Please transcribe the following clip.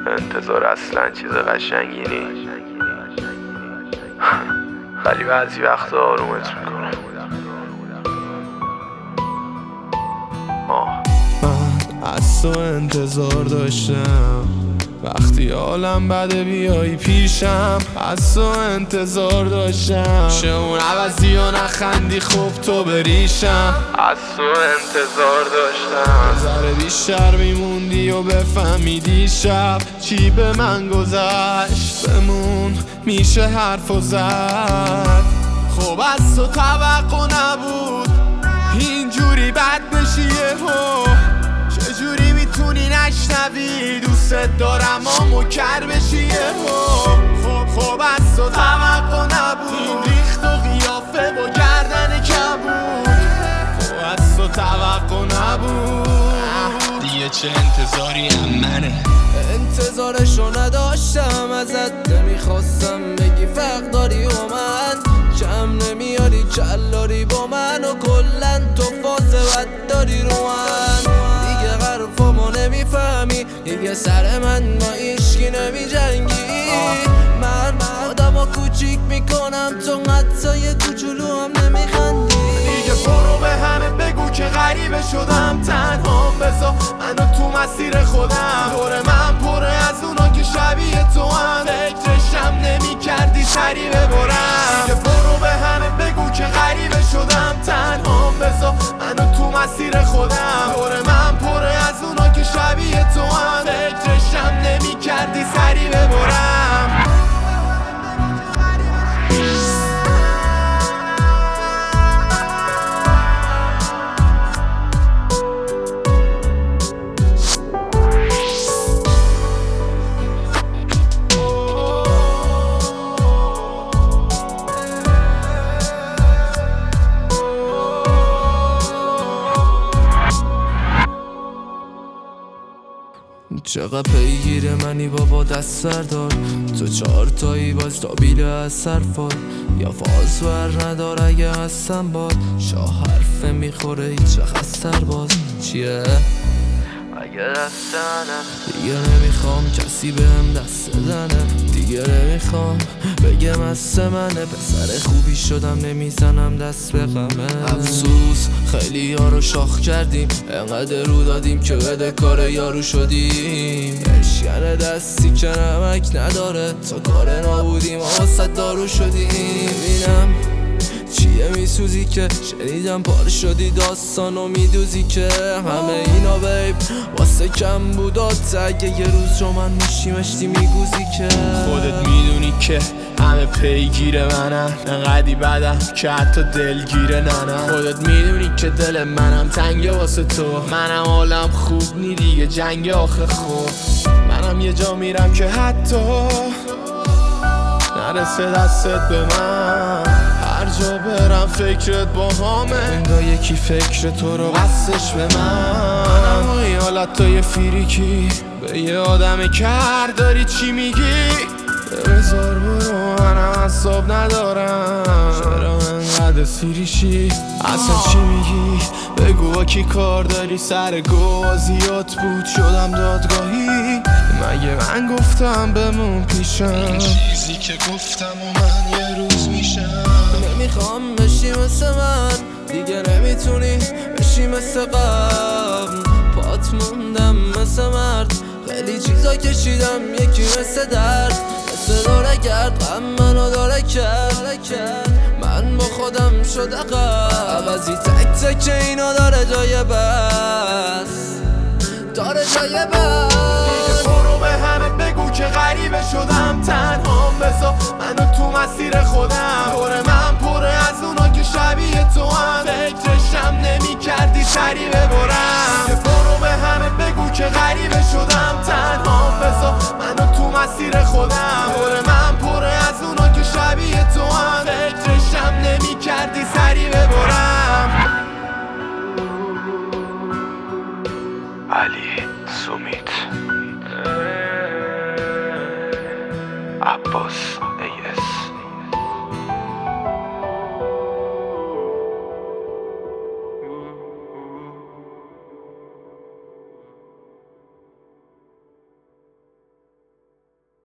انتظار اصلا چیز قشنگی نی ولی بعضی وقتا آرومت میکنم. من از تو انتظار داشتم وقتی حالم بده بیایی پیشم، از تو انتظار داشتم شه اون عوضی و نخندی خوب تو بریشم، از تو انتظار داشتم ذره بیشتر میموندی و بفهمیدی شب چی به من گذشت، بمون میشه حرف و زد. خب از تو توقع نبود اینجوری بد بشی یهو، چجوری میتونی نشنوی دوست دارم اما کر بشی یهو. خب از تو توقع نبود این ریخت و قیافه با گردن کبود، خب از تو توقع نبود دیگه چه انتظاری هم منه، انتظارشو نداشتم ازت، نمیخواستم بگی فرق داری با من، کم نمیاری کلاری با من و کلن تو فاز بد داری رو من، دیگه حرفامو نمیفهمی دیگه سر من با ایشکی نمی جنگی، من آدمو کوچیک میکنم تو حتی یه کوچولو هم نمیخندی، دیگه برو به همه بگو که غریبه شدم، تنهام بذار منو تو مسیر خودم، دور من پره از اونا که شبیه تو هم، فکرشم نمی کردی سری ببرم، دیگه برو به همه بگو که غریبه شدم، تنهام بذار منو تو مسیر خودم، دور من پره از اونا که شبیه تو هم، فکرشم نمی کردی سری ببرم. چقدر پیگیر منی بابا دست سردار، تو چهارتایی باز تا بیله از سرفار، یا فاز ور ندار اگه هستم باد، شاه حرفه میخوره هیچ خستر باز چیه؟ اگه دستنه دیگه نمیخوام کسی بهم دست بزنه، دیگه نمیخوام بگم از منه، پسر خوبی شدم نمیزنم دست به غمه، افسوس خیلی یارو شاخ کردیم انقدر رو دادیم که بده کار یارو شدیم، اشکن دستی که نمک نداره تا کار نابودیم واسه دارو شدیم، بینم چیه میسوزی که شنیدم پار شدی داستانو میدوزی که همه اینا بیب واسه کم بودات، اگه یه روز رو من مشتی میگوزی که خودت میدونی که همه پیگیر منن، انقدی بدم که حتی دلگیره ننم، خودت میدونی که دل منم تنگه واسه تو، منم حالم خوب نی دیگه جنگ آخه خوب، منم یه جا میرم که حتی نرسه دستت به من، هر جا برم فکرت با همه، انگاه یکی فکر تو رو بستش به منم و این حالت های فریکی به یه آدم کر داری چی میگی؟ بذار برو منم حساب ندارم، چرا انقدر سیریشی اصلا چی میگی؟ بگو با کی کار داری سر گوازیات بود شدم دادگاهی، مگه من گفتم بمون پیشم این چیزی که گفتم و من یه روز میشم، نمیخوام بشی مثل من دیگه نمیتونی بشی مثل قبل، پات موندم مثل مرد خیلی چیزا کشیدم یکی مثل درد، مثل داره کرد غم منو داره کرد، من با خودم شده قبل، عوضی تک تک اینا داره جای بس، داره جای بس، دیگه برو به همه بگو که غریبه شدم، تنهام بذار منو تو مسیر خودم، دور من پره از اونا که شبیه تو هم، فکرشم نمی کردی سری ببرم، دیگه برو به همه بگو که غریبه شدم، تنهام بذار منو تو مسیر خودم، دور من پره از اونا که شبیه تو هم، فکرشم نمی کردی سری ببرم. علی سومیت عباس